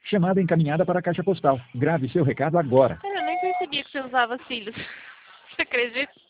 Chamada encaminhada para a caixa postal. Grave seu recado agora. Eu nem percebia que você usava cílios. Você acredita?